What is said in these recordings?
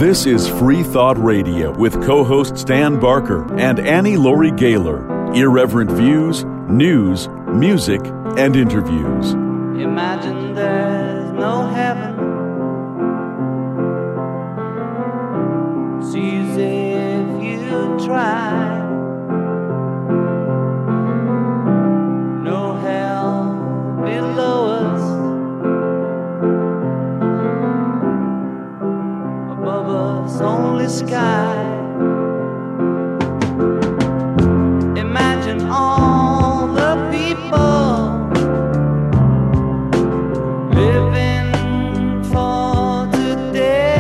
This is Free Thought Radio with co-hosts Dan Barker and Annie Laurie Gaylor. Irreverent views, news, music, and interviews. Imagine there's no heaven. It's easy if you try. No hell below us. Above us only sky. Imagine all the people living for today.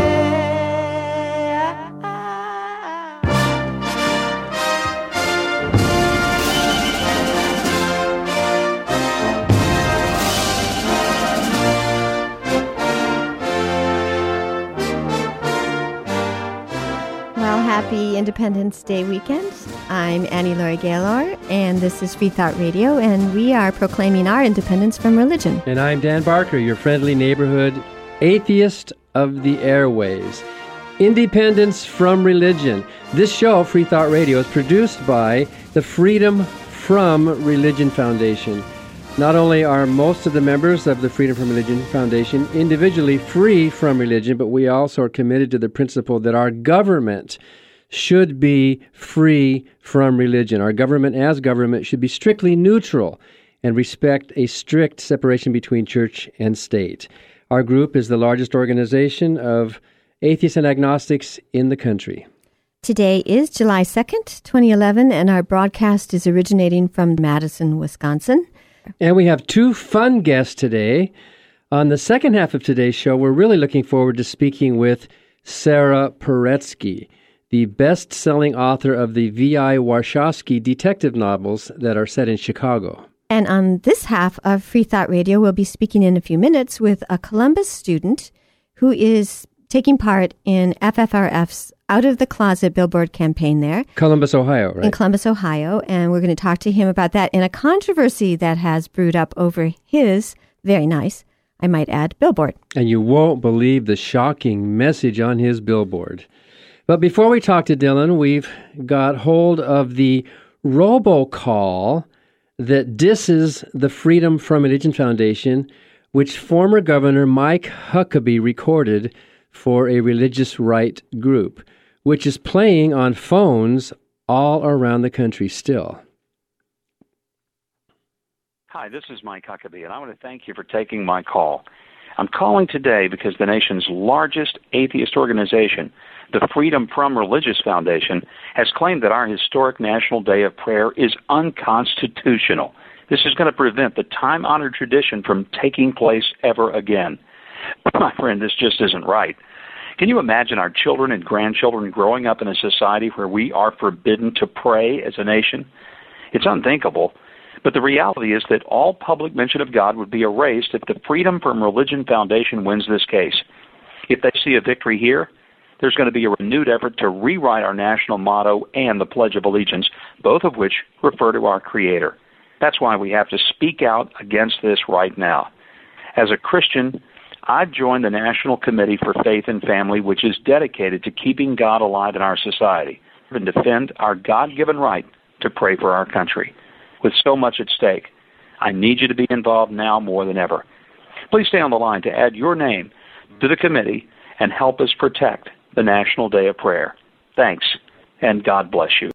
Well, happy Independence Day weekend. I'm Annie Laurie Gaylor, and this is Free Thought Radio, and we are proclaiming our independence from religion. And I'm Dan Barker, your friendly neighborhood atheist of the airways. Independence from religion. This show, Free Thought Radio, is produced by the Freedom from Religion Foundation. Not only are most of the members of the Freedom from Religion Foundation individually free from religion, but we also are committed to the principle that our government should be free from religion. Our government as government should be strictly neutral and respect a strict separation between church and state. Our group is the largest organization of atheists and agnostics in the country. Today is July 2nd, 2011, and our broadcast is originating from Madison, Wisconsin. And we have two fun guests today. On the second half of today's show, we're really looking forward to speaking with Sarah Paretsky, the best-selling author of the V.I. Warshawski detective novels that are set in Chicago. And on this half of Free Thought Radio, we'll be speaking in a few minutes with a Columbus student who is taking part in FFRF's Out of the Closet billboard campaign there. Columbus, Ohio, right? In Columbus, Ohio. And we're going to talk to him about that and a controversy that has brewed up over his very nice, I might add, billboard. And you won't believe the shocking message on his billboard. But before we talk to Dylan, we've got hold of the robocall that disses the Freedom from Religion Foundation, which former Governor Mike Huckabee recorded for a religious right group, which is playing on phones all around the country still. Hi, this is Mike Huckabee, and I want to thank you for taking my call. I'm calling today because the nation's largest atheist organization, the Freedom from Religious Foundation, has claimed that our historic National Day of Prayer is unconstitutional. This is going to prevent the time-honored tradition from taking place ever again. My friend, this just isn't right. Can you imagine our children and grandchildren growing up in a society where we are forbidden to pray as a nation? It's unthinkable. But the reality is that all public mention of God would be erased if the Freedom from Religion Foundation wins this case. If they see a victory here, there's going to be a renewed effort to rewrite our national motto and the Pledge of Allegiance, both of which refer to our Creator. That's why we have to speak out against this right now. As a Christian, I've joined the National Committee for Faith and Family, which is dedicated to keeping God alive in our society and defend our God-given right to pray for our country. With so much at stake, I need you to be involved now more than ever. Please stay on the line to add your name to the committee and help us protect the National Day of Prayer. Thanks, and God bless you.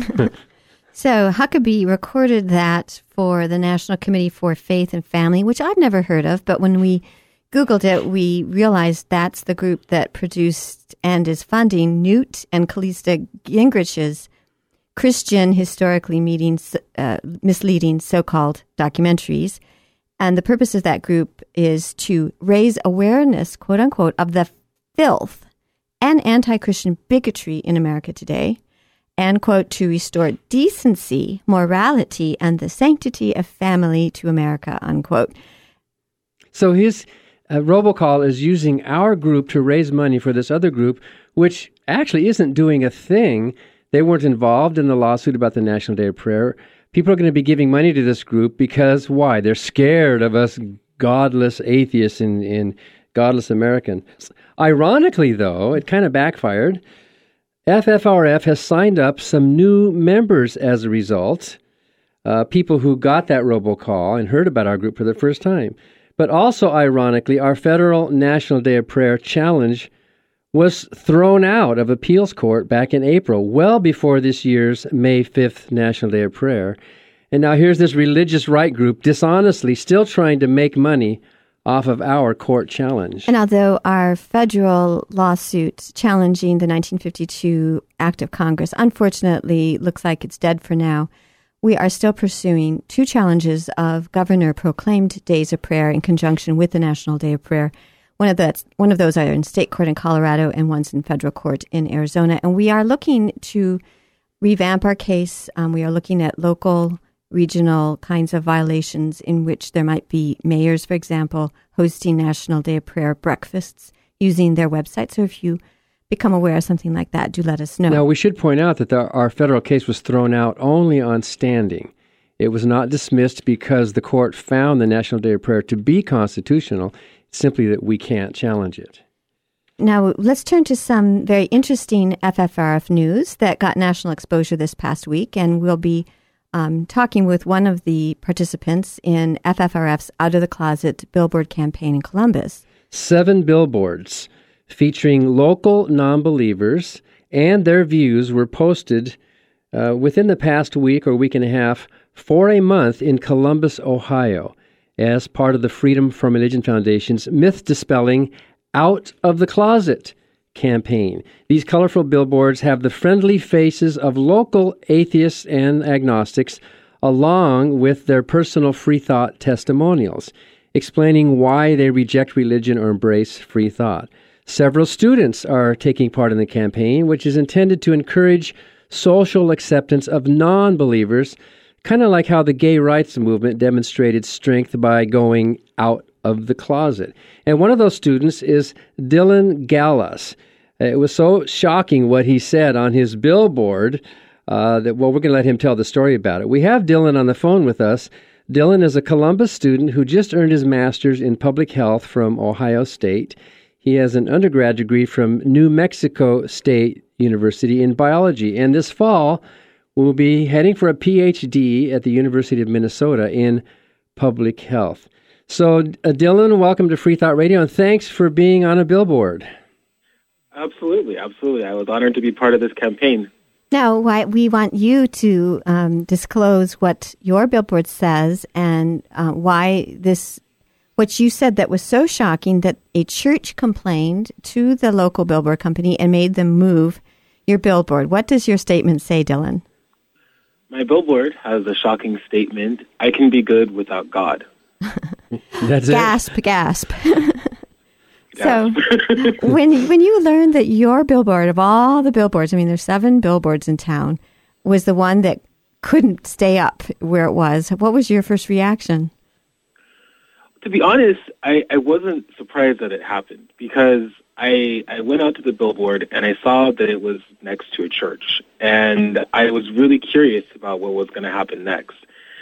So Huckabee recorded that for the National Committee for Faith and Family, which I've never heard of, but when we Googled it, we realized that's the group that produced and is funding Newt and Callista Gingrich's Christian historically misleading so-called documentaries. And the purpose of that group is to raise awareness, quote unquote, of the filth and anti-Christian bigotry in America today, and, quote, to restore decency, morality, and the sanctity of family to America, unquote. So his robocall is using our group to raise money for this other group, which actually isn't doing a thing. They weren't involved in the lawsuit about the National Day of Prayer. People are going to be giving money to this group because, why? They're scared of us godless atheists in Godless Americans. Ironically, though, it kind of backfired. FFRF has signed up some new members as a result, people who got that robocall and heard about our group for the first time. But also, ironically, our Federal National Day of Prayer Challenge was thrown out of appeals court back in April, well before this year's May 5th National Day of Prayer. And now here's this religious right group dishonestly still trying to make money off of our court challenge. And although our federal lawsuit challenging the 1952 Act of Congress unfortunately looks like it's dead for now, we are still pursuing two challenges of governor-proclaimed days of prayer in conjunction with the National Day of Prayer. One of those are in state court in Colorado and one's in federal court in Arizona. And we are looking to revamp our case. We are looking at local, regional kinds of violations in which there might be mayors, for example, hosting National Day of Prayer breakfasts using their website. So if you become aware of something like that, do let us know. Now, we should point out that our federal case was thrown out only on standing. It was not dismissed because the court found the National Day of Prayer to be constitutional, simply that we can't challenge it. Now, let's turn to some very interesting FFRF news that got national exposure this past week, and we'll be talking with one of the participants in FFRF's Out of the Closet billboard campaign in Columbus. 7 billboards featuring local non-believers and their views were posted within the past week or week and a half for a month in Columbus, Ohio, as part of the Freedom from Religion Foundation's myth-dispelling Out of the Closet campaign. These colorful billboards have the friendly faces of local atheists and agnostics, along with their personal free thought testimonials, explaining why they reject religion or embrace free thought. Several students are taking part in the campaign, which is intended to encourage social acceptance of non-believers, kind of like how the gay rights movement demonstrated strength by going out of the closet. And one of those students is Dylan Gallas. It was so shocking what he said on his billboard that we're going to let him tell the story about it. We have Dylan on the phone with us. Dylan is a Columbus student who just earned his master's in public health from Ohio State. He has an undergrad degree from New Mexico State University in biology. And this fall, we'll be heading for a PhD at the University of Minnesota in public health. So, Dylan, welcome to Free Thought Radio, and thanks for being on a billboard. Absolutely. I was honored to be part of this campaign. Now, we want you to disclose what your billboard says and why what you said that was so shocking that a church complained to the local billboard company and made them move your billboard. What does your statement say, Dylan? My billboard has a shocking statement: I can be good without God. That's gasp, it. Gasp. So when you learned that your billboard, of all the billboards, I mean, there's 7 billboards in town, was the one that couldn't stay up where it was, what was your first reaction? To be honest, I wasn't surprised that it happened because I went out to the billboard and I saw that it was next to a church. And I was really curious about what was going to happen next.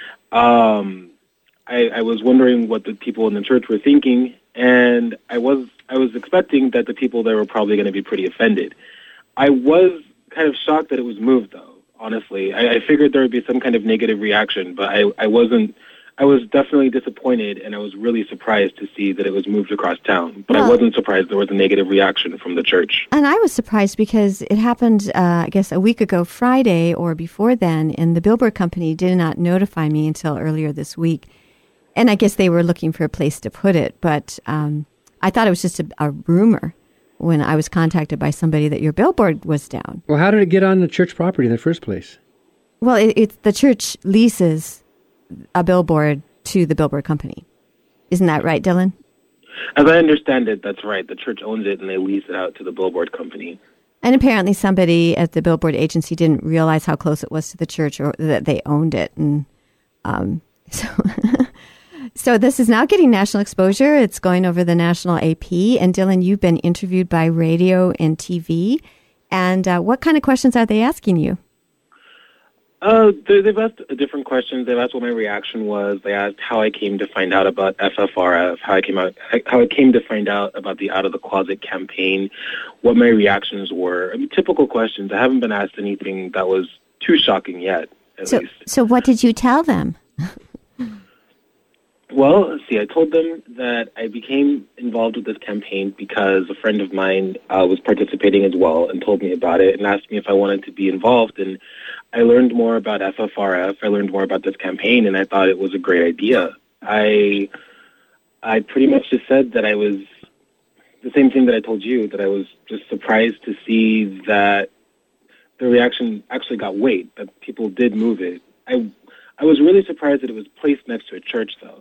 I was wondering what the people in the church were thinking, and I was expecting that the people there were probably going to be pretty offended. I was kind of shocked that it was moved, though, honestly. I figured there would be some kind of negative reaction, but I wasn't. I was definitely disappointed, and I was really surprised to see that it was moved across town. But I wasn't surprised there was a negative reaction from the church. And I was surprised because it happened, I guess, a week ago Friday or before then, and the billboard company did not notify me until earlier this week. And I guess they were looking for a place to put it, but I thought it was just a rumor when I was contacted by somebody that your billboard was down. Well, how did it get on the church property in the first place? Well, it's the church leases a billboard to the billboard company. Isn't that right, Dylan? As I understand it, that's right. The church owns it and they lease it out to the billboard company. And apparently somebody at the billboard agency didn't realize how close it was to the church or that they owned it. And so this is now getting national exposure. It's going over the national AP. And Dylan, you've been interviewed by radio and TV. And what kind of questions are they asking you? They've asked different questions. They've asked what my reaction was. They asked how I came to find out about FFRF, how I came to find out about the Out of the Closet campaign, what my reactions were. I mean, typical questions. I haven't been asked anything that was too shocking yet, at least. So what did you tell them? Well, let's see, I told them that I became involved with this campaign because a friend of mine was participating as well and told me about it and asked me if I wanted to be involved. And I learned more about FFRF. I learned more about this campaign, and I thought it was a great idea. I pretty much just said that I was the same thing that I told you, that I was just surprised to see that the reaction actually got weight, that people did move it. I was really surprised that it was placed next to a church, though.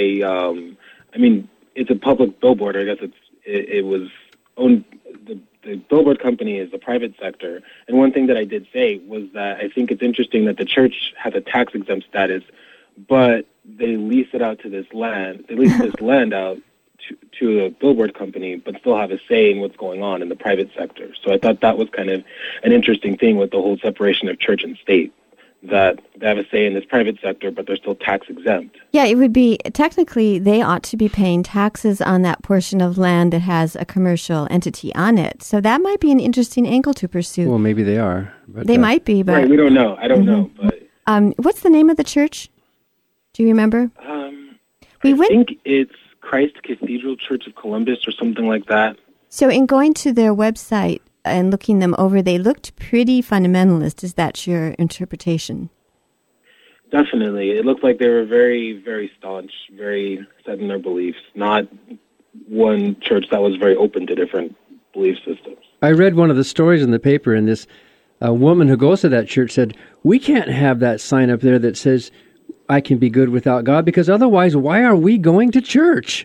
I mean, it's a public billboard. I guess it was owned. The billboard company is the private sector. And one thing that I did say was that I think it's interesting that the church has a tax-exempt status, but they lease it out to this land. They lease this land out to a billboard company, but still have a say in what's going on in the private sector. So I thought that was kind of an interesting thing with the whole separation of church and state, that they have a say in this private sector, but they're still tax exempt. Yeah, it would be, technically, they ought to be paying taxes on that portion of land that has a commercial entity on it. So that might be an interesting angle to pursue. Well, maybe they are. But, they might be, but... Right, we don't know. I don't know, but... what's the name of the church? Do you remember? I think it's Christ Cathedral Church of Columbus or something like that. So in going to their website and looking them over, they looked pretty fundamentalist. Is that your interpretation? Definitely. It looked like they were very, very staunch, very set in their beliefs, not one church that was very open to different belief systems. I read one of the stories in the paper, and this woman who goes to that church said, we can't have that sign up there that says, I can be good without God, because otherwise, why are we going to church?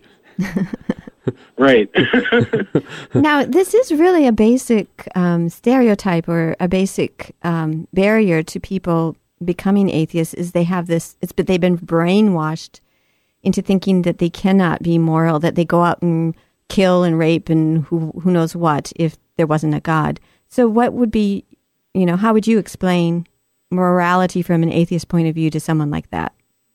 Right. Now, this is really a basic stereotype or a basic barrier to people becoming atheists, is they have this, but they've been brainwashed into thinking that they cannot be moral, that they go out and kill and rape and who knows what if there wasn't a God. So what would be, how would you explain morality from an atheist point of view to someone like that?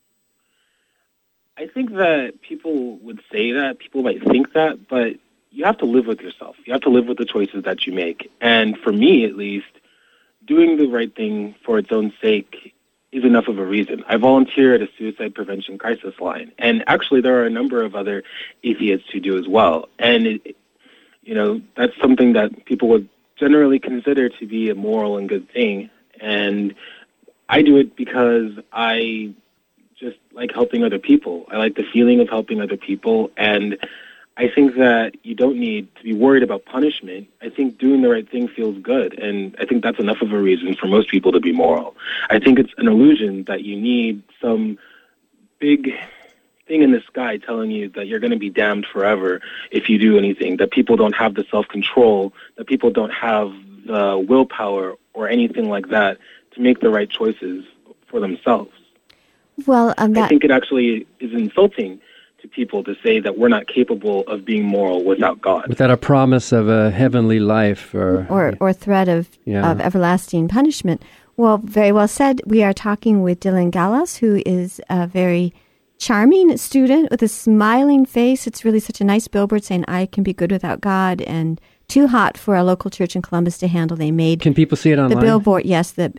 I think that people would say that, people might think that, but you have to live with yourself. You have to live with the choices that you make. And for me, at least, doing the right thing for its own sake is enough of a reason. I volunteer at a suicide prevention crisis line, and actually there are a number of other atheists who do as well. And, that's something that people would generally consider to be a moral and good thing. And I do it because I just like helping other people. I like the feeling of helping other people, and I think that you don't need to be worried about punishment. I think doing the right thing feels good, and I think that's enough of a reason for most people to be moral. I think it's an illusion that you need some big thing in the sky telling you that you're going to be damned forever if you do anything, that people don't have the self-control, that people don't have the willpower or anything like that to make the right choices for themselves. Well, I think it actually is insulting to people to say that we're not capable of being moral without God. Without a promise of a heavenly life or threat of everlasting punishment. Well, very well said. We are talking with Dylan Gallos, who is a very charming student with a smiling face. It's really such a nice billboard saying, I can be good without God, and too hot for a local church in Columbus to handle. They made... Can people see it online? The billboard, yes, at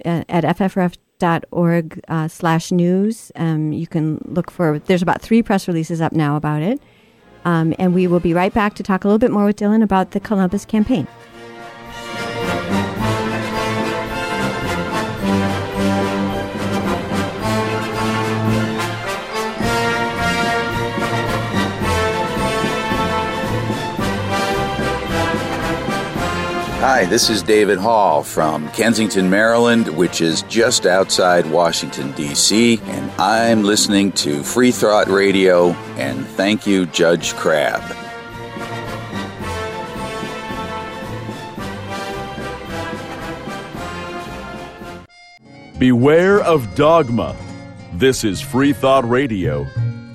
ffrf.org/news. You can look for, there's about 3 press releases up now about it. And we will be right back to talk a little bit more with Dylan about the Columbus campaign. Hi, this is David Hall from Kensington, Maryland, which is just outside Washington, D.C., and I'm listening to Free Thought Radio, and thank you, Judge Crabb. Beware of dogma. This is Free Thought Radio.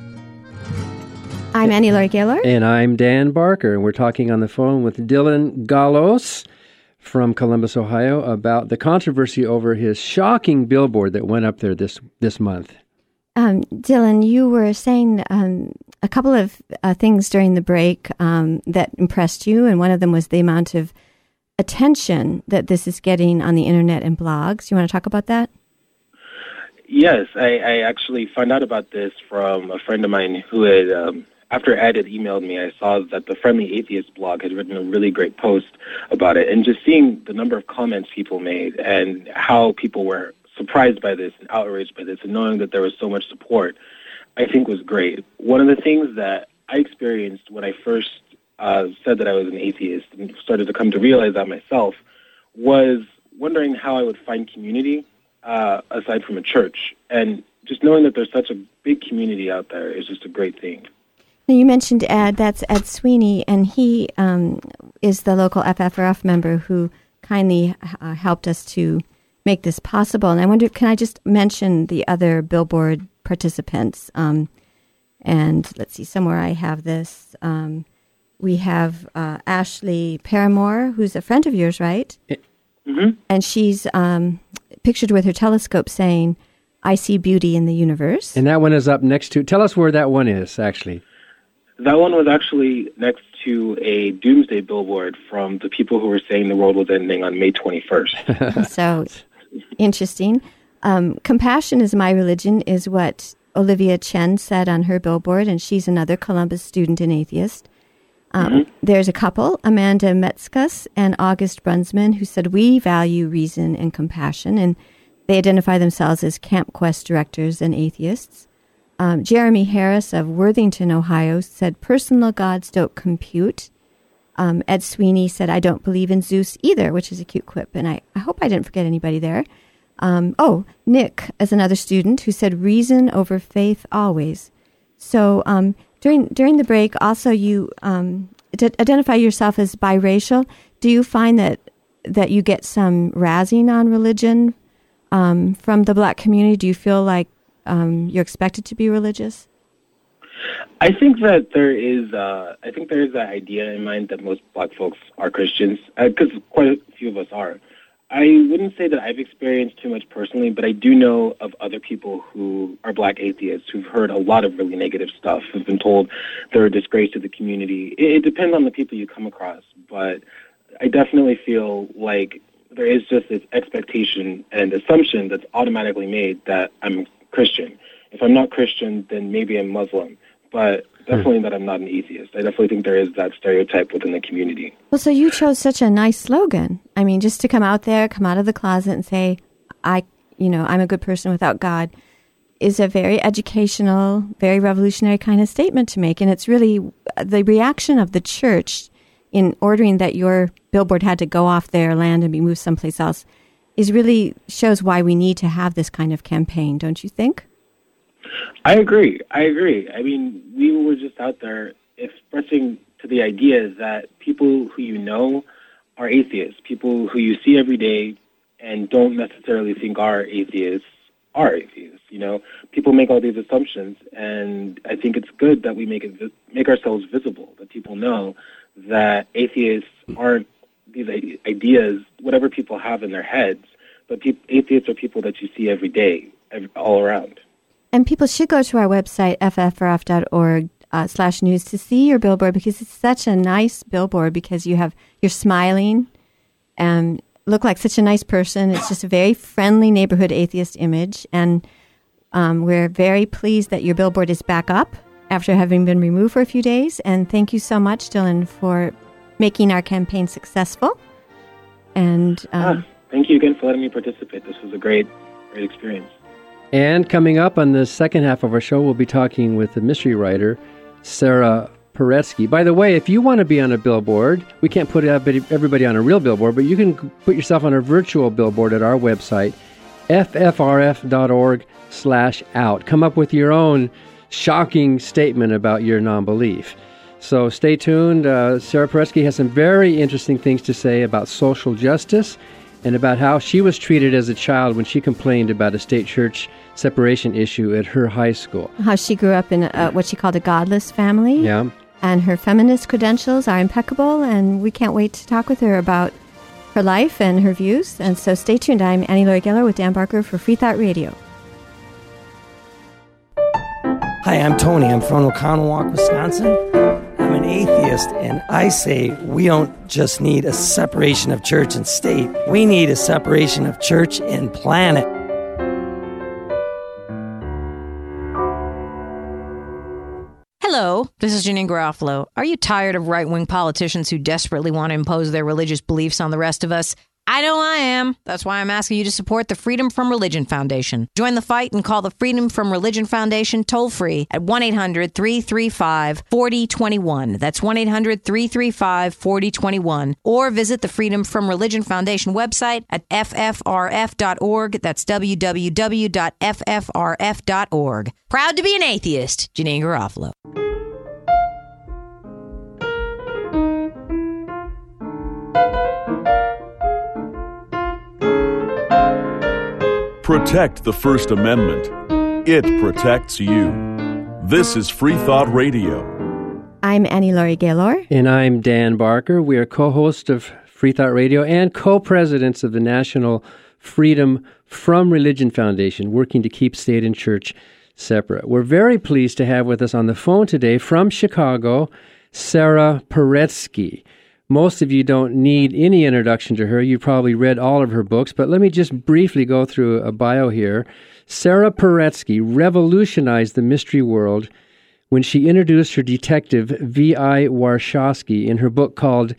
I'm Annie Laurie Gaylor. And I'm Dan Barker, and we're talking on the phone with Dylan Gallos from Columbus, Ohio, about the controversy over his shocking billboard that went up there this month. Dylan, you were saying a couple of things during the break that impressed you, and one of them was the amount of attention that this is getting on the internet and blogs. You want to talk about that? Yes, I actually found out about this from a friend of mine who had, after Ed had emailed me, I saw that the Friendly Atheist blog had written a really great post about it, and just seeing the number of comments people made and how people were surprised by this and outraged by this and knowing that there was so much support, I think was great. One of the things that I experienced when I first said that I was an atheist and started to come to realize that myself was wondering how I would find community aside from a church. And just knowing that there's such a big community out there is just a great thing. Now, you mentioned Ed. That's Ed Sweeney, and he is the local FFRF member who kindly helped us to make this possible. And I wonder, can I just mention the other Billboard participants? And let's see, somewhere I have this. We have Ashley Paramore, who's a friend of yours, right? Mm-hmm. And she's pictured with her telescope saying, "I see beauty in the universe." And that one is up next to, tell us where that one is, actually. That one was actually next to a doomsday billboard from the people who were saying the world was ending on May 21st. So interesting. Compassion is my religion is what Olivia Chen said on her billboard, and she's another Columbus student and atheist. There's a couple, Amanda Metzkus and August Brunsman, who said, "We value reason and compassion," and they identify themselves as Camp Quest directors and atheists. Jeremy Harris of Worthington, Ohio, said, "Personal gods don't compute." Ed Sweeney said, "I don't believe in Zeus either," which is a cute quip, and I hope I didn't forget anybody there. Nick is another student who said, "Reason over faith always." So during the break, also you identify yourself as biracial. Do you find that you get some razzing on religion from the Black community? Do you feel like you're expected to be religious? I think that there is that idea in mind that most Black folks are Christians, because quite a few of us are. I wouldn't say that I've experienced too much personally, but I do know of other people who are Black atheists who've heard a lot of really negative stuff, who've been told they're a disgrace to the community. It depends on the people you come across, but I definitely feel like there is just this expectation and assumption that's automatically made that I'm Christian. If I'm not Christian, then maybe I'm Muslim, but definitely that I'm not an atheist. I definitely think there is that stereotype within the community. Well, so you chose such a nice slogan. I mean, just to come out there, come out of the closet and say, I'm a good person without God, is a very educational, very revolutionary kind of statement to make. And it's really the reaction of the church in ordering that your billboard had to go off their land and be moved someplace else is really shows why we need to have this kind of campaign, don't you think? I agree. I mean, we were just out there expressing to the idea that people who you know are atheists, people who you see every day and don't necessarily think are atheists. You know, people make all these assumptions, and I think it's good that we make ourselves visible, that people know that atheists aren't these ideas, whatever people have in their heads, but atheists are people that you see every day, all around. And people should go to our website, ffrf.org/news, to see your billboard, because it's such a nice billboard, because you're smiling and look like such a nice person. It's just a very friendly neighborhood atheist image. And we're very pleased that your billboard is back up after having been removed for a few days. And thank you so much, Dylan, for making our campaign successful. And thank you again for letting me participate. This was a great experience. And coming up on the second half of our show, we'll be talking with the mystery writer, Sarah Paretsky. By the way, if you want to be on a billboard, we can't put everybody on a real billboard, but you can put yourself on a virtual billboard at our website, ffrf.org/out. Come up with your own shocking statement about your non-belief. So stay tuned. Sarah Paretsky has some very interesting things to say about social justice and about how she was treated as a child when she complained about a state church separation issue at her high school. How she grew up in what she called a godless family. Yeah. And her feminist credentials are impeccable, and we can't wait to talk with her about her life and her views. And so stay tuned. I'm Annie Laurie Geller with Dan Barker for Free Thought Radio. Hi, I'm Tony. I'm from Oconomowoc, Wisconsin. I'm an atheist, and I say we don't just need a separation of church and state. We need a separation of church and planet. Hello, this is Janine Garofalo. Are you tired of right-wing politicians who desperately want to impose their religious beliefs on the rest of us? I know I am. That's why I'm asking you to support the Freedom From Religion Foundation. Join the fight and call the Freedom From Religion Foundation toll-free at 1-800-335-4021. That's 1-800-335-4021. Or visit the Freedom From Religion Foundation website at ffrf.org. That's www.ffrf.org. Proud to be an atheist, Janine Garofalo. Protect the First Amendment. It protects you. This is Free Thought Radio. I'm Annie Laurie Gaylor. And I'm Dan Barker. We are co-hosts of Free Thought Radio and co-presidents of the National Freedom From Religion Foundation, working to keep state and church separate. We're very pleased to have with us on the phone today from Chicago, Sarah Paretsky. Most of you don't need any introduction to her. You probably read all of her books, but let me just briefly go through a bio here. Sarah Paretsky revolutionized the mystery world when she introduced her detective V.I. Warshawski in her book called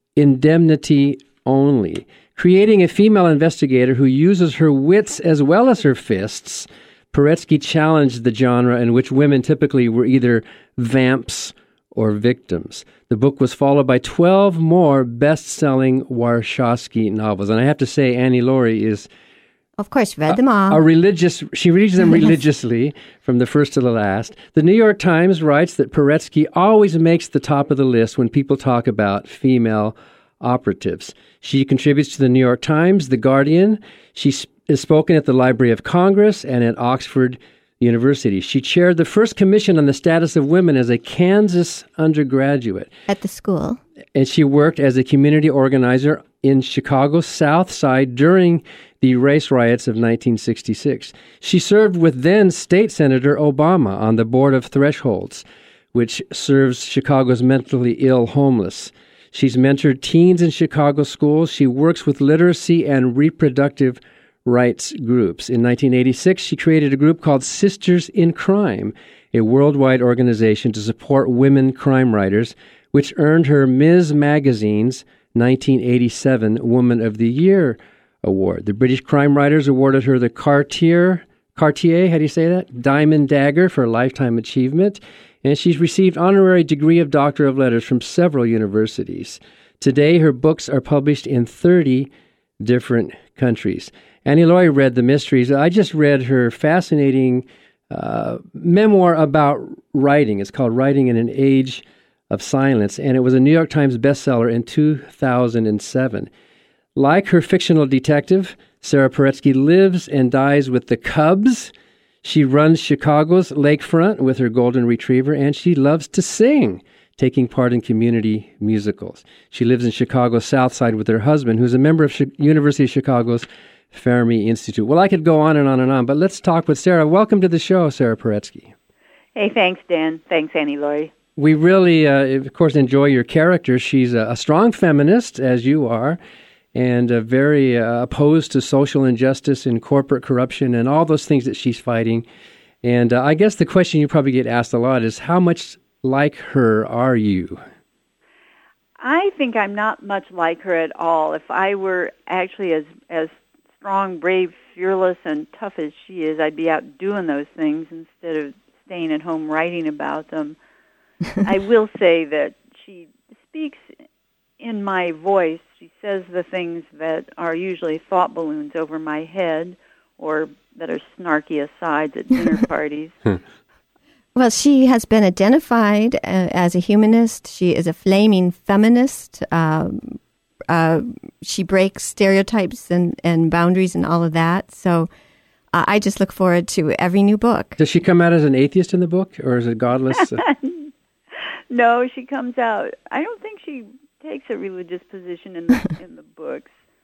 Indemnity Only, creating a female investigator who uses her wits as well as her fists. Paretsky challenged the genre in which women typically were either vamps or victims. The book was followed by 12 more best-selling Warshawski novels. And I have to say, Annie Laurie is... Of course, read them all. She reads them religiously from the first to the last. The New York Times writes that Paretsky always makes the top of the list when people talk about female operatives. She contributes to the New York Times, The Guardian. She has spoken at the Library of Congress and at Oxford University. She chaired the first commission on the status of women as a Kansas undergraduate. At the school. And she worked as a community organizer in Chicago's South Side during the race riots of 1966. She served with then State Senator Obama on the board of Thresholds, which serves Chicago's mentally ill homeless. She's mentored teens in Chicago schools. She works with literacy and reproductive rights groups. In 1986, she created a group called Sisters in Crime, a worldwide organization to support women crime writers, which earned her Ms. Magazine's 1987 Woman of the Year award. The British Crime Writers awarded her the Cartier, how do you say that? Diamond Dagger for lifetime achievement, and she's received honorary degree of Doctor of Letters from several universities. Today, her books are published in 30 different countries. Annie Laurie read The Mysteries. I just read her fascinating memoir about writing. It's called Writing in an Age of Silence, and it was a New York Times bestseller in 2007. Like her fictional detective, Sarah Paretsky lives and dies with the Cubs. She runs Chicago's lakefront with her golden retriever, and she loves to sing, taking part in community musicals. She lives in Chicago's South Side with her husband, who's a member of University of Chicago's Fermi Institute. Well, I could go on and on and on, but let's talk with Sarah. Welcome to the show, Sarah Paretsky. Hey, thanks, Dan. Thanks, Annie Laurie. We really, of course, enjoy your character. She's a strong feminist, as you are, and very opposed to social injustice and corporate corruption and all those things that she's fighting. And I guess the question you probably get asked a lot is, how much like her are you? I think I'm not much like her at all. If I were actually as strong, brave, fearless, and tough as she is, I'd be out doing those things instead of staying at home writing about them. I will say that she speaks in my voice. She says the things that are usually thought balloons over my head or that are snarky asides at dinner parties. Well, she has been identified as a humanist. She is a flaming feminist. She breaks stereotypes and boundaries and all of that. So I just look forward to every new book. Does she come out as an atheist in the book, or is it godless? No, she comes out. I don't think she takes a religious position in the books.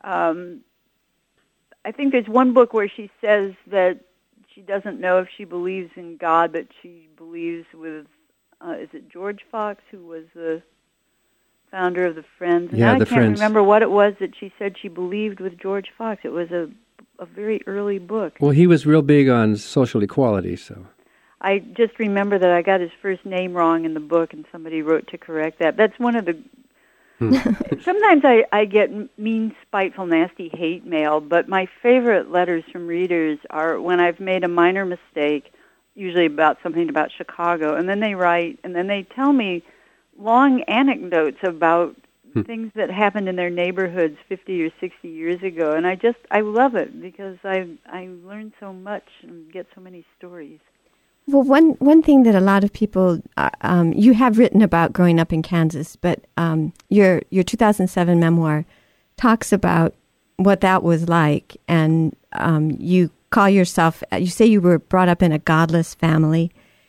I think there's one book where she says that she doesn't know if she believes in God, but she believes with, is it George Fox, who was the founder of the Friends? And Yeah, I the can't Friends. remember what it was that she said she believed with George Fox. It was a very early book. Well, he was real big on social equality, so. I just remember that I got his first name wrong in the book, and somebody wrote to correct that. That's one of the... Sometimes I get mean, spiteful, nasty hate mail, but my favorite letters from readers are when I've made a minor mistake, usually about something about Chicago, and then they write, and then they tell me long anecdotes about things that happened in their neighborhoods 50 or 60 years ago, and I love it because I learn so much and get so many stories. Well, one thing that a lot of people, you have written about growing up in Kansas, but your 2007 memoir talks about what that was like, and you call yourself, you say you were brought up in a godless family,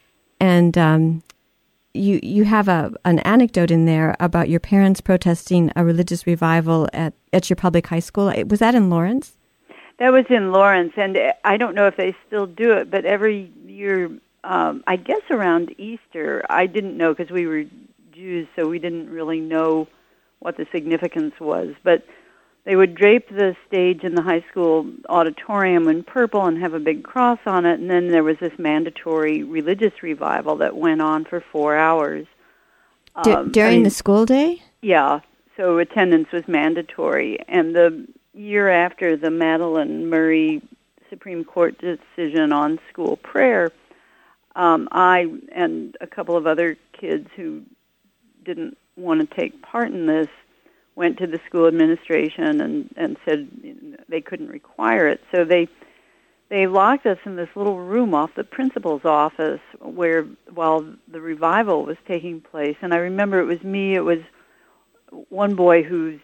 and you have an anecdote in there about your parents protesting a religious revival at your public high school. Was that in Lawrence? That was in Lawrence, and I don't know if they still do it, but every year, I guess around Easter, I didn't know because we were Jews, so we didn't really know what the significance was, but they would drape the stage in the high school auditorium in purple and have a big cross on it, and then there was this mandatory religious revival that went on for 4 hours. During the school day? Yeah, so attendance was mandatory, and the year after the Madeline Murray Supreme Court decision on school prayer, I and a couple of other kids who didn't want to take part in this went to the school administration and said they couldn't require it. So they locked us in this little room off the principal's office while the revival was taking place. And I remember it was me. It was one boy who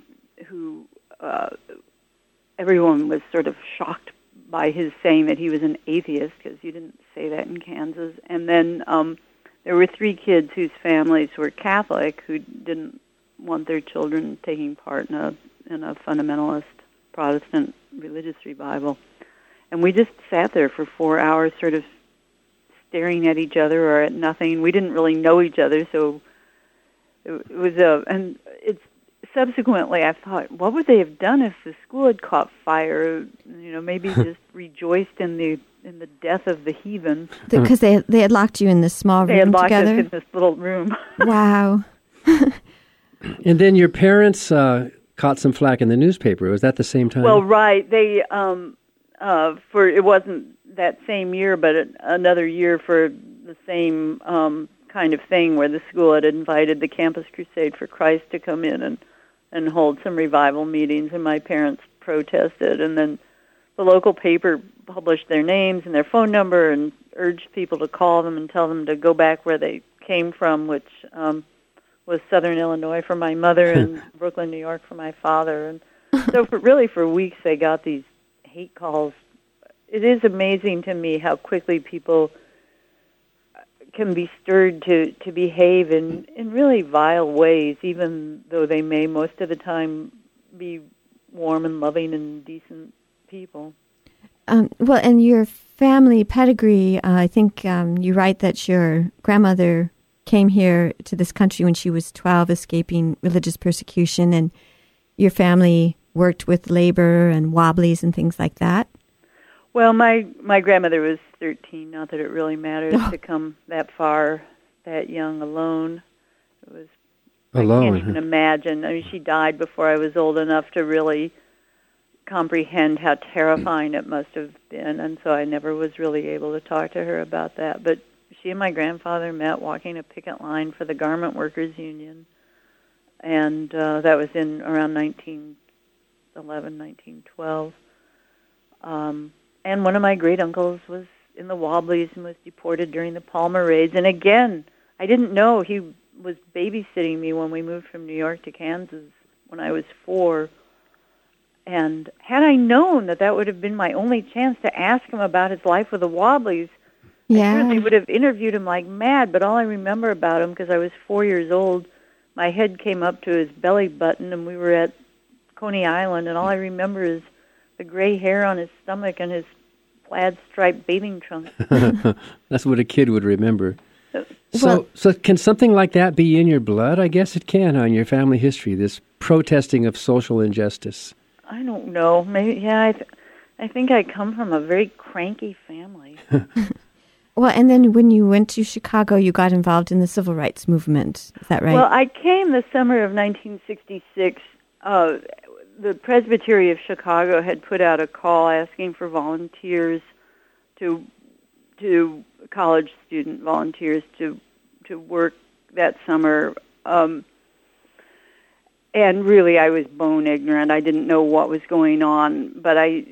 everyone was sort of shocked by his saying that he was an atheist, because you didn't say that in Kansas. And then there were 3 kids whose families were Catholic who didn't want their children taking part in a fundamentalist Protestant religious revival. And we just sat there for 4 hours sort of staring at each other or at nothing. We didn't really know each other, so it was and it's subsequently I thought, what would they have done if the school had caught fire? Maybe just rejoiced in the death of the heathen. Because they had locked you in this small They had room locked together? us in this little room. Wow. And then your parents caught some flack in the newspaper. Was that the same time? Well, right. They for it wasn't that same year, but another year for the same kind of thing, where the school had invited the Campus Crusade for Christ to come in and hold some revival meetings, and my parents protested, and then the local paper published their names and their phone number and urged people to call them and tell them to go back where they came from, which was Southern Illinois for my mother and Brooklyn, New York for my father. And so for weeks they got these hate calls. It is amazing to me how quickly people can be stirred to behave in really vile ways, even though they may most of the time be warm and loving and decent people. Well, and your family pedigree, I think you write that your grandmother came here to this country when she was 12, escaping religious persecution, and your family worked with labor and Wobblies and things like that. Well, my grandmother was 13, not that it really matters to come that far, that young, alone. It was alone. I can't even imagine. I mean, she died before I was old enough to really comprehend how terrifying it must have been, and so I never was really able to talk to her about that. But she and my grandfather met walking a picket line for the Garment Workers Union, and that was in around 1911, 1912. And one of my great-uncles was in the Wobblies and was deported during the Palmer raids. And again, I didn't know he was babysitting me when we moved from New York to Kansas when I was 4. And had I known that would have been my only chance to ask him about his life with the Wobblies, I certainly would have interviewed him like mad. But all I remember about him, because I was 4 years old, my head came up to his belly button, and we were at Coney Island, and all I remember is the gray hair on his stomach and his plaid striped bathing trunk. That's what a kid would remember. So can something like that be in your blood? I guess it can, in your family history, this protesting of social injustice. I don't know. Maybe, yeah, I think I come from a very cranky family. Well, and then when you went to Chicago, you got involved in the civil rights movement. Is that right? Well, I came the summer of 1966. The Presbytery of Chicago had put out a call asking for volunteers to college student volunteers to work that summer. And really, I was bone ignorant. I didn't know what was going on, but I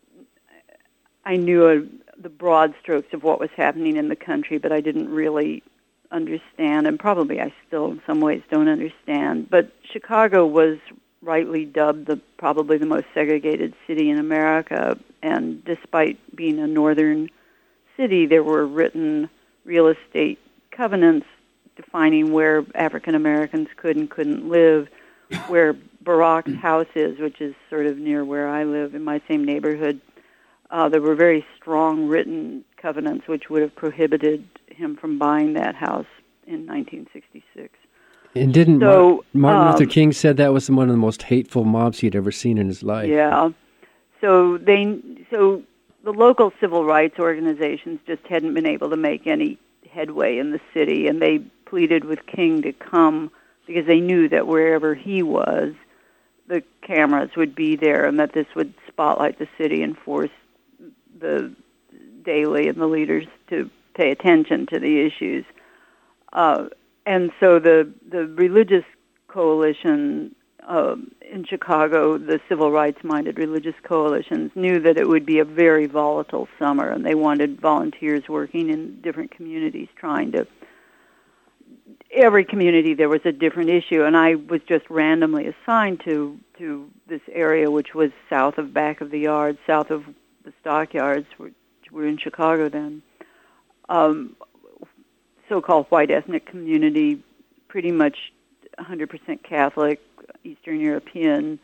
knew the broad strokes of what was happening in the country, but I didn't really understand, and probably I still in some ways don't understand. But Chicago was rightly dubbed probably the most segregated city in America, and despite being a northern city, there were written real estate covenants defining where African Americans could and couldn't live, where Barack's house is, which is sort of near where I live in my same neighborhood. There were very strong written covenants which would have prohibited him from buying that house in 1966. And didn't Martin Luther King said that was one of the most hateful mobs he'd ever seen in his life? Yeah. So the local civil rights organizations just hadn't been able to make any headway in the city, and they pleaded with King to come because they knew that wherever he was, the cameras would be there, and that this would spotlight the city and force the daily and the leaders to pay attention to the issues. And so the religious coalition in Chicago, the civil rights-minded religious coalitions, knew that it would be a very volatile summer, and they wanted volunteers working in different communities every community there was a different issue, and I was just randomly assigned to this area, which was south of Back of the Yard, south of the Stockyards, which were in Chicago then. So-called white ethnic community, pretty much 100% Catholic, Eastern European,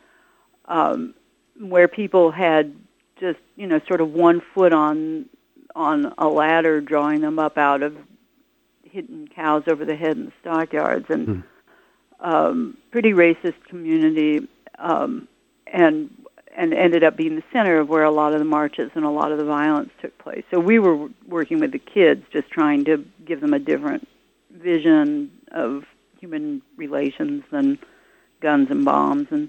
where people had just, sort of one foot on a ladder drawing them up out of hitting cows over the head in the stockyards, and pretty racist community, and ended up being the center of where a lot of the marches and a lot of the violence took place. So we were working with the kids, just trying to give them a different vision of human relations than guns and bombs. And,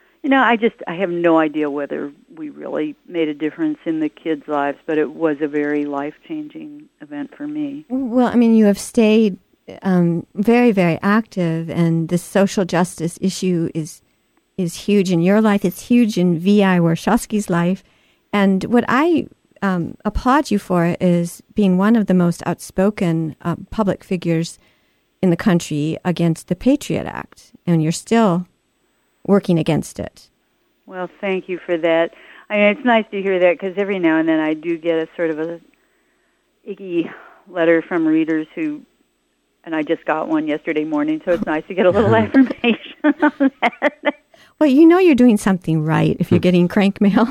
I have no idea whether we really made a difference in the kids' lives, but it was a very life-changing event for me. Well, I mean, you have stayed very, very active, and this social justice issue is huge in your life. It's huge in V.I. Warshawski's life. And what I applaud you for is being one of the most outspoken public figures in the country against the Patriot Act. And you're still working against it. Well, thank you for that. I mean, it's nice to hear that, because every now and then I do get a sort of a icky letter from readers who, and I just got one yesterday morning, so it's nice to get a little affirmation on that. Well, you're doing something right if you're getting crank mail.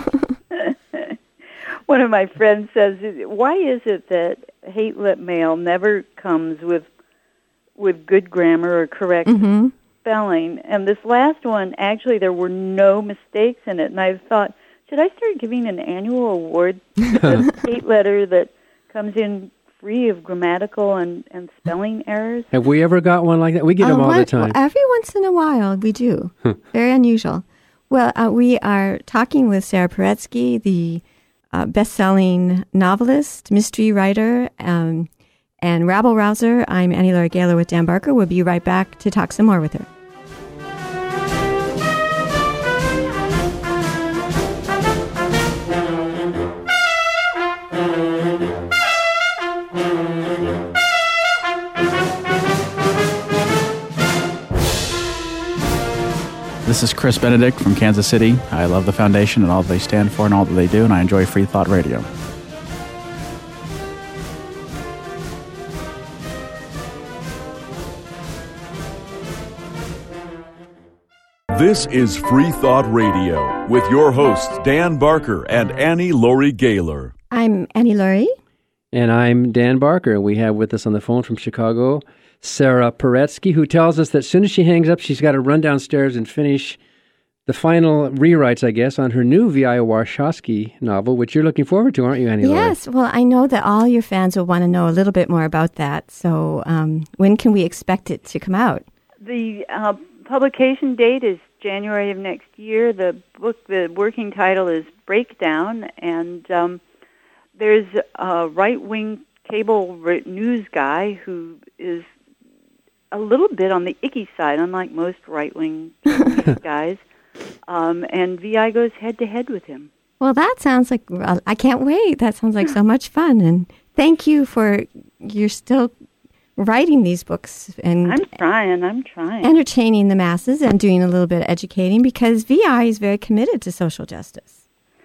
One of my friends says, why is it that hate-lit mail never comes with good grammar or correct spelling? And this last one, actually, there were no mistakes in it. And I thought, should I start giving an annual award to the hate letter that comes in free of grammatical and spelling errors? Have we ever got one like that? We get them all the time. Every once in a while, we do. Very unusual. Well, we are talking with Sarah Paretsky, the best-selling novelist, mystery writer, and rabble-rouser. I'm Annie Laurie Gaylor with Dan Barker. We'll be right back to talk some more with her. This is Chris Benedict from Kansas City. I love the foundation and all that they stand for and all that they do, and I enjoy Free Thought Radio. This is Free Thought Radio with your hosts, Dan Barker and Annie Laurie Gaylor. I'm Annie Laurie. And I'm Dan Barker. And we have with us on the phone from Chicago, Sarah Paretsky, who tells us that as soon as she hangs up, she's got to run downstairs and finish the final rewrites, I guess, on her new V.I. Warshawski novel, which you're looking forward to, aren't you, Annie Laurie? Yes. Well, I know that all your fans will want to know a little bit more about that. So when can we expect it to come out? The publication date is January of next year. The working title is Breakdown, and there's a right-wing cable news guy who is a little bit on the icky side, unlike most right-wing news guys, and VI goes head-to-head with him. Well, that sounds like, I can't wait. That sounds like so much fun, and thank you for, you're still writing these books and I'm trying entertaining the masses and doing a little bit of educating, because VI is very committed to social justice.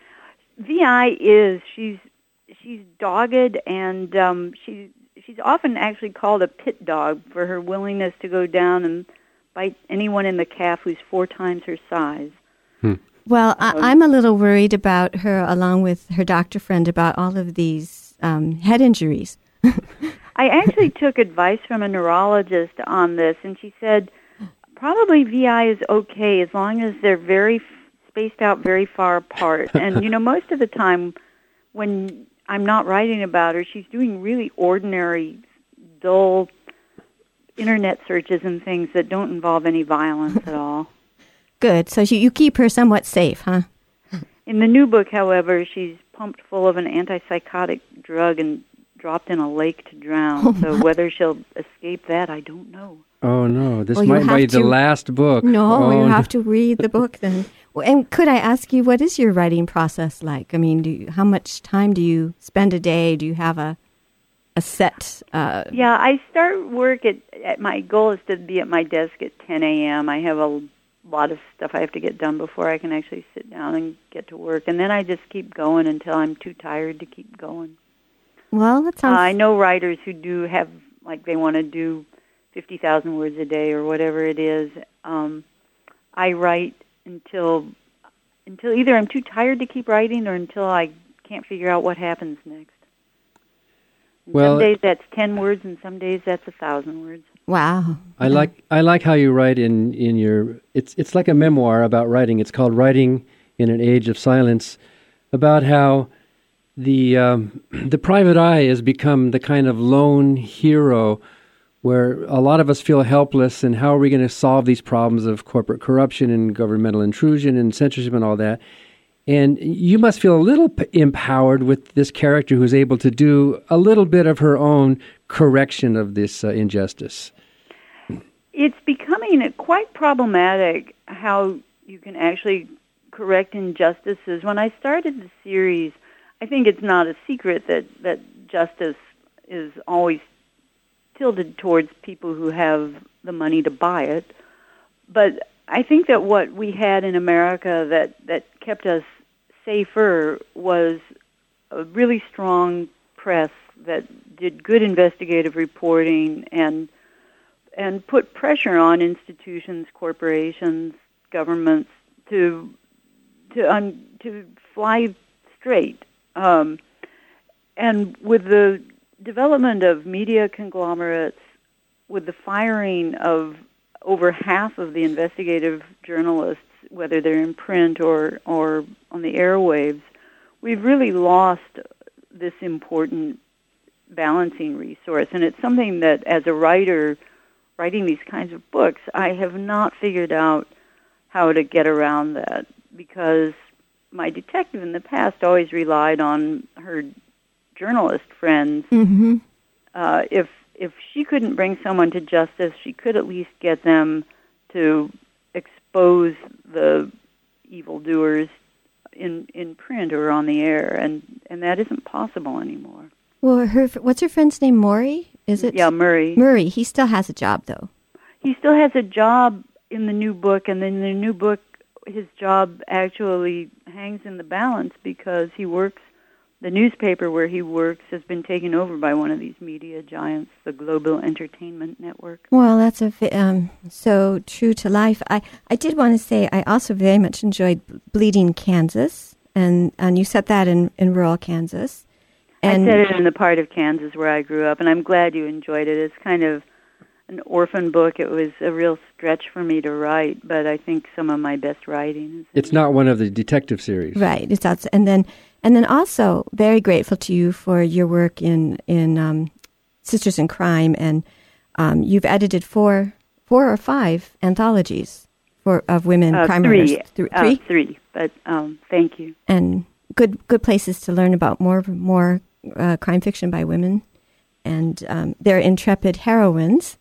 VI is she's dogged, and she's often actually called a pit dog for her willingness to go down and bite anyone in the calf who's 4 times her size. Well, I'm a little worried about her, along with her doctor friend, about all of these head injuries. I actually took advice from a neurologist on this, and she said probably VI is okay as long as they're very spaced out very far apart. And, most of the time when I'm not writing about her, she's doing really ordinary, dull Internet searches and things that don't involve any violence at all. Good. So you keep her somewhat safe, huh? In the new book, however, she's pumped full of an antipsychotic drug and dropped in a lake to drown. So whether she'll escape that, I don't know. Oh, no. This might be the last book. No, you have to read the book then. And could I ask you, what is your writing process like? I mean, how much time do you spend a day? Do you have a set? Yeah, I start work at my goal is to be at my desk at 10 a.m. I have a lot of stuff I have to get done before I can actually sit down and get to work. And then I just keep going until I'm too tired to keep going. Well, that sounds... I know writers who do have, like, they want to do 50,000 words a day or whatever it is. I write until either I'm too tired to keep writing or until I can't figure out what happens next. Some days that's 10 words, and some days that's 1,000 words. Wow. I like how you write in your... It's like a memoir about writing. It's called Writing in an Age of Silence, about how the private eye has become the kind of lone hero where a lot of us feel helpless, and how are we going to solve these problems of corporate corruption and governmental intrusion and censorship and all that. And you must feel a little empowered with this character who's able to do a little bit of her own correction of this injustice. It's becoming quite problematic how you can actually correct injustices. When I started the series, I think it's not a secret that justice is always tilted towards people who have the money to buy it. But I think that what we had in America that kept us safer was a really strong press that did good investigative reporting and put pressure on institutions, corporations, governments to fly straight. And with the development of media conglomerates, with the firing of over half of the investigative journalists, whether they're in print or on the airwaves, we've really lost this important balancing resource. And it's something that, as a writer writing these kinds of books, I have not figured out how to get around that, because my detective in the past always relied on her journalist friends. Mm-hmm. If she couldn't bring someone to justice, she could at least get them to expose the evildoers in print or on the air, and that isn't possible anymore. Well, what's her friend's name? Maury? Is it? Yeah, Murray. Murray. He still has a job, though. He still has a job in the new book, and then the new book, his job actually hangs in the balance because he works the newspaper where he works has been taken over by one of these media giants, the Global Entertainment Network. Well, that's so true to life. I did want to say I also very much enjoyed Bleeding Kansas, and you set that in rural Kansas. And I set it in the part of Kansas where I grew up, and I'm glad you enjoyed it. It's kind of an orphan book. It was a real stretch for me to write, but I think some of my best writing is. It's not one of the detective series, right? It's outside, and then also very grateful to you for your work in Sisters in Crime, and you've edited four or five anthologies of women crime writers. Three. But thank you. And good places to learn about more crime fiction by women, and they're intrepid heroines.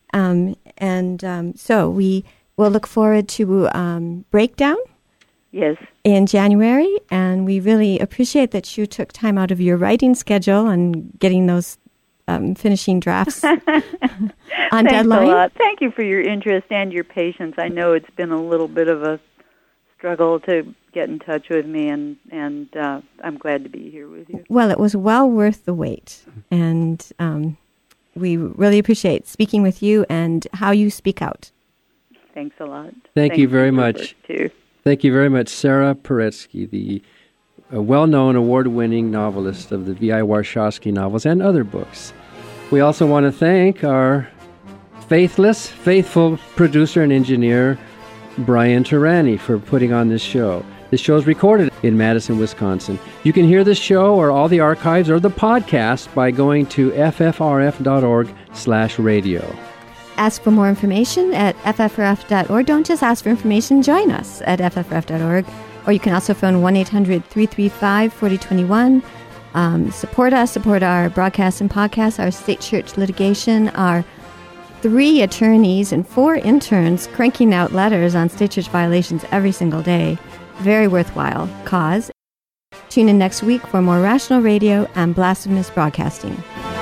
So we will look forward to Breakdown. Yes. In January, and we really appreciate that you took time out of your writing schedule and getting those finishing drafts on Thanks deadline. A lot. Thank you for your interest and your patience. I know it's been a little bit of a struggle to get in touch with me, and I'm glad to be here with you. Well, it was well worth the wait, and we really appreciate speaking with you and how you speak out. Thanks a lot. Thank you very much. Too. Thank you very much, Sarah Paretsky, the well-known award-winning novelist of the V.I. Warshawski novels and other books. We also want to thank our faithful producer and engineer, Brian Turani, for putting on this show. This show is recorded in Madison, Wisconsin. You can hear this show or all the archives or the podcast by going to ffrf.org/radio. Ask for more information at ffrf.org. Don't just ask for information. Join us at ffrf.org. Or you can also phone 1-800-335-4021. Support us, support our broadcasts and podcasts, our state church litigation, our 3 attorneys and 4 interns cranking out letters on state church violations every single day. Very worthwhile cause. Tune in next week for more Rational Radio and Blasphemous Broadcasting.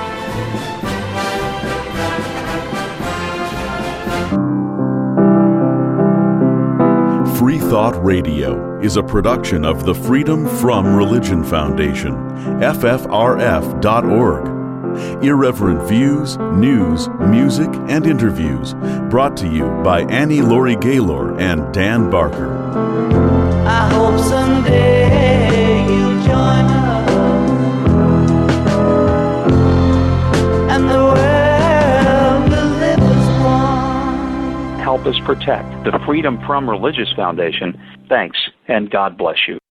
Free Thought Radio is a production of the Freedom From Religion Foundation, ffrf.org. Irreverent views, news, music, and interviews brought to you by Annie Laurie Gaylor and Dan Barker. I hope someday you'll join us, and the world will live as one. Help us protect the Freedom From Religious Foundation. Thanks, and God bless you.